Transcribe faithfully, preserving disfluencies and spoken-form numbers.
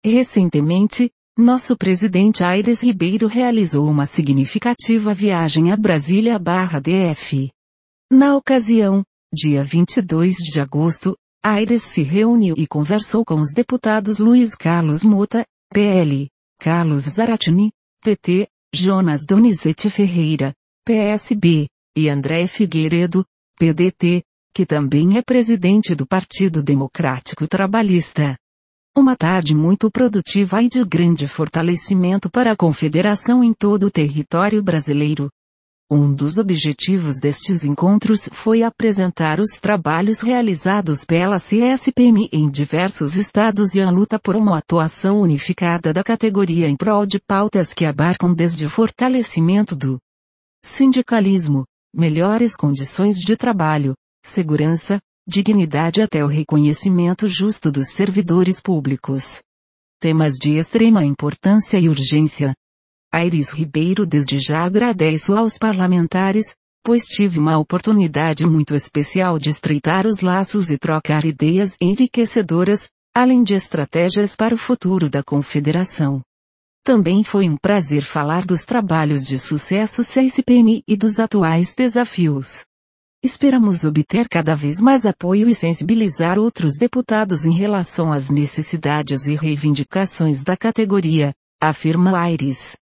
Recentemente, nosso presidente Aires Ribeiro realizou uma significativa viagem a Brasília/D F. Na ocasião, dia vinte e dois de agosto, Aires se reuniu e conversou com os deputados Luiz Carlos Mota, P L, Carlos Zaratini, P T, Jonas Donizete Ferreira, P S B, e André Figueiredo, P D T, que também é presidente do Partido Democrático Trabalhista. Uma tarde muito produtiva e de grande fortalecimento para a confederação em todo o território brasileiro. Um dos objetivos destes encontros foi apresentar os trabalhos realizados pela C S P M em diversos estados e a luta por uma atuação unificada da categoria em prol de pautas que abarcam desde o fortalecimento do sindicalismo, melhores condições de trabalho, segurança, dignidade até o reconhecimento justo dos servidores públicos. Temas de extrema importância e urgência. Aires Ribeiro desde já agradeço aos parlamentares, pois tive uma oportunidade muito especial de estreitar os laços e trocar ideias enriquecedoras, além de estratégias para o futuro da Confederação. Também foi um prazer falar dos trabalhos de sucesso C S P M e dos atuais desafios. Esperamos obter cada vez mais apoio e sensibilizar outros deputados em relação às necessidades e reivindicações da categoria, afirma Aires.